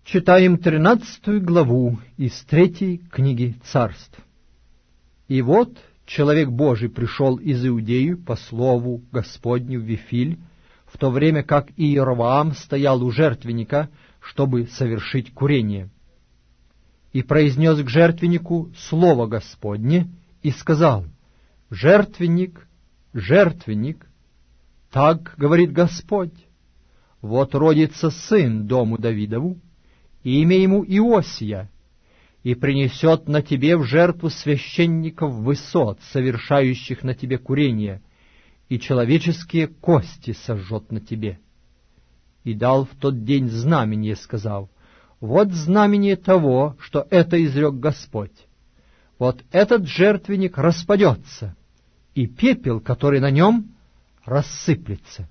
Читаем 13 главу из 3 книги Царств. «И вот человек Божий пришел из Иудеи по слову Господню в Вифиль, в то время как Иеровоам стоял у жертвенника, чтобы совершить курение. И произнес к жертвеннику слово Господне и сказал: «Жертвенник, жертвенник, так говорит Господь, вот родится сын дому Давидову, имя ему Иосия, и принесет на тебе в жертву священников высот, совершающих на тебе курение, и человеческие кости сожжет на тебе». И дал в тот день знамение, сказав: «Вот знамение того, что это изрек Господь. Вот этот жертвенник распадется, и пепел, который на нем, рассыплется».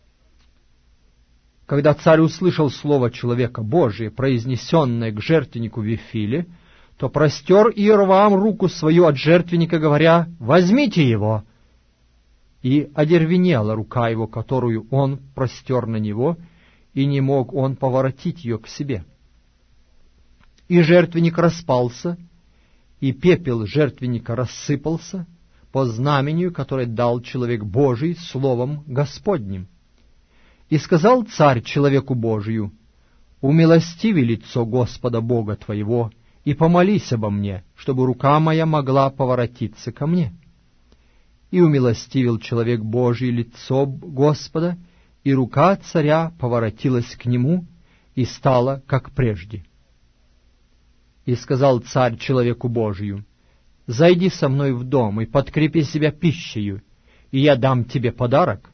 Когда царь услышал слово человека Божия, произнесенное к жертвеннику в Вифиле, то простер Иеровоам руку свою от жертвенника, говоря: «Возьмите его!» И одервенела рука его, которую он простер на него, и не мог он поворотить ее к себе. И жертвенник распался, и пепел жертвенника рассыпался по знамению, которое дал человек Божий словом Господним. И сказал царь человеку Божию: «Умилостиви лицо Господа Бога твоего, и помолись обо мне, чтобы рука моя могла поворотиться ко мне». И умилостивил человек Божий лицо Господа, и рука царя поворотилась к нему, и стала, как прежде. И сказал царь человеку Божию: «Зайди со мной в дом и подкрепи себя пищею, и я дам тебе подарок».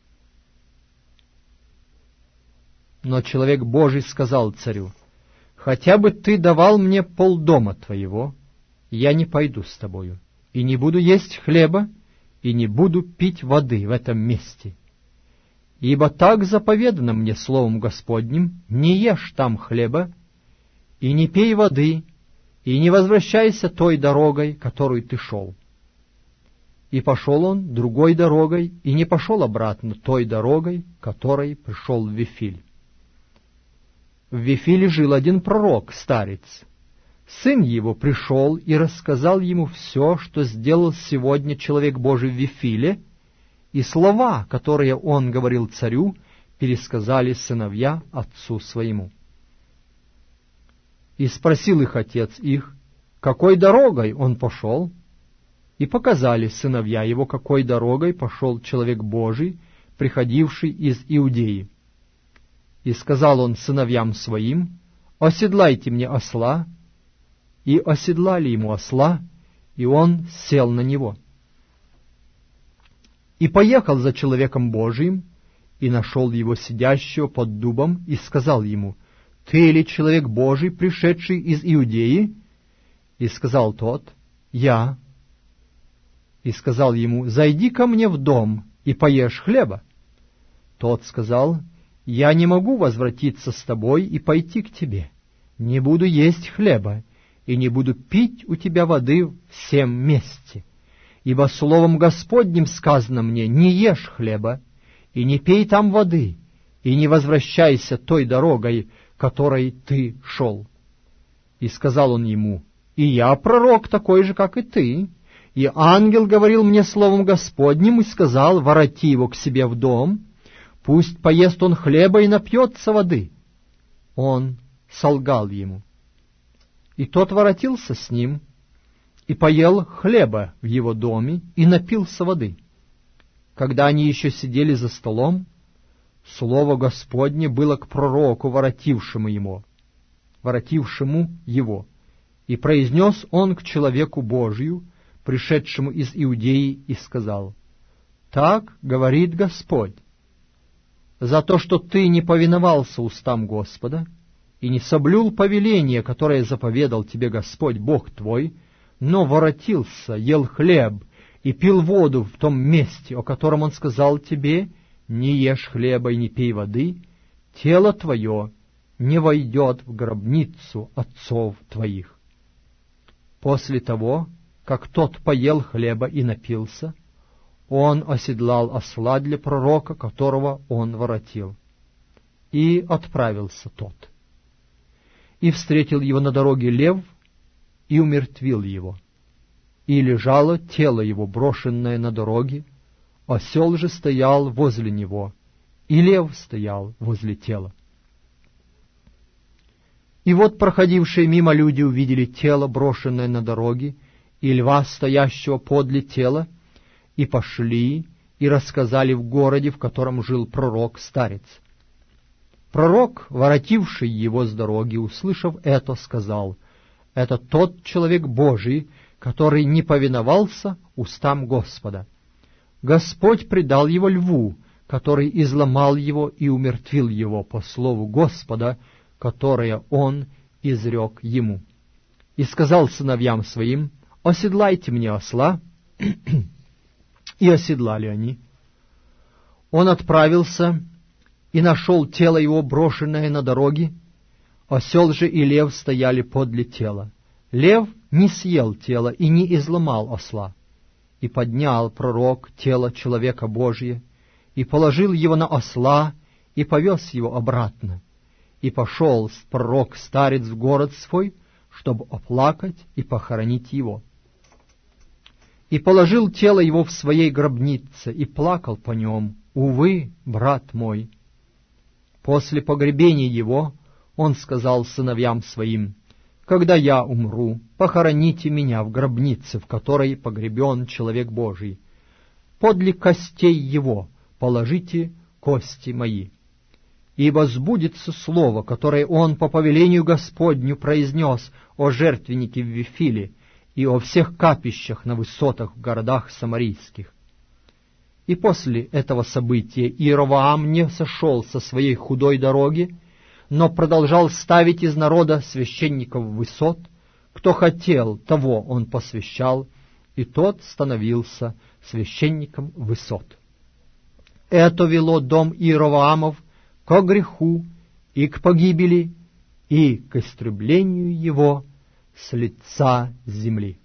Но человек Божий сказал царю: «Хотя бы ты давал мне полдома твоего, я не пойду с тобою, и не буду есть хлеба, и не буду пить воды в этом месте. Ибо так заповедано мне словом Господним: не ешь там хлеба, и не пей воды, и не возвращайся той дорогой, которой ты шел». И пошел он другой дорогой, и не пошел обратно той дорогой, которой пришел в Вифиль. В Вифиле жил один пророк, старец. Сын его пришел и рассказал ему все, что сделал сегодня человек Божий в Вифиле, и слова, которые он говорил царю, пересказали сыновья отцу своему. И спросил их отец их, какой дорогой он пошел, и показали сыновья его, какой дорогой пошел человек Божий, приходивший из Иудеи. И сказал он сыновьям своим: «Оседлайте мне осла». И оседлали ему осла, и он сел на него. И поехал за человеком Божиим, и нашел его сидящего под дубом, и сказал ему: «Ты ли человек Божий, пришедший из Иудеи?» И сказал тот: «Я». И сказал ему: «Зайди ко мне в дом и поешь хлеба». Тот сказал: «Я не могу возвратиться с тобой и пойти к тебе. Не буду есть хлеба, и не буду пить у тебя воды в сем месте. Ибо словом Господним сказано мне: не ешь хлеба, и не пей там воды, и не возвращайся той дорогой, которой ты шел». И сказал он ему: «И я пророк такой же, как и ты. И ангел говорил мне словом Господним и сказал: вороти его к себе в дом, пусть поест он хлеба и напьется воды». Он солгал ему. И тот воротился с ним, и поел хлеба в его доме, и напился воды. Когда они еще сидели за столом, слово Господне было к пророку, воротившему его, и произнес он к человеку Божию, пришедшему из Иудеи, и сказал: «Так говорит Господь: за то, что ты не повиновался устам Господа и не соблюл повеление, которое заповедал тебе Господь Бог твой, но воротился, ел хлеб и пил воду в том месте, о котором Он сказал тебе: не ешь хлеба и не пей воды, тело твое не войдет в гробницу отцов твоих». После того, как тот поел хлеба и напился, он оседлал осла для пророка, которого он воротил, и отправился тот. И встретил его на дороге лев, и умертвил его. И лежало тело его, брошенное на дороге, осел же стоял возле него, и лев стоял возле тела. И вот проходившие мимо люди увидели тело, брошенное на дороге, и льва, стоящего подле тела, и пошли, и рассказали в городе, в котором жил пророк-старец. Пророк, воротивший его с дороги, услышав это, сказал: «Это тот человек Божий, который не повиновался устам Господа. Господь предал его льву, который изломал его и умертвил его по слову Господа, которое он изрек ему. И сказал сыновьям своим: оседлайте мне осла». И оседлали они. Он отправился и нашел тело его, брошенное на дороге. Осел же и лев стояли подле тела. Лев не съел тело и не изломал осла. И поднял пророк тело человека Божия, и положил его на осла, и повез его обратно. И пошел пророк-старец в город свой, чтобы оплакать и похоронить его. И положил тело его в своей гробнице, и плакал по нем: «Увы, брат мой». После погребения его он сказал сыновьям своим: «Когда я умру, похороните меня в гробнице, в которой погребен человек Божий. Подле костей его положите кости мои. Ибо сбудется слово, которое он по повелению Господню произнес о жертвеннике в Вифиле и о всех капищах на высотах в городах самарийских». И после этого события Иеровоам не сошел со своей худой дороги, но продолжал ставить из народа священников высот. Кто хотел, того он посвящал, и тот становился священником высот. Это вело дом Иеровоамов ко греху и к погибели, и к истреблению его с лица земли.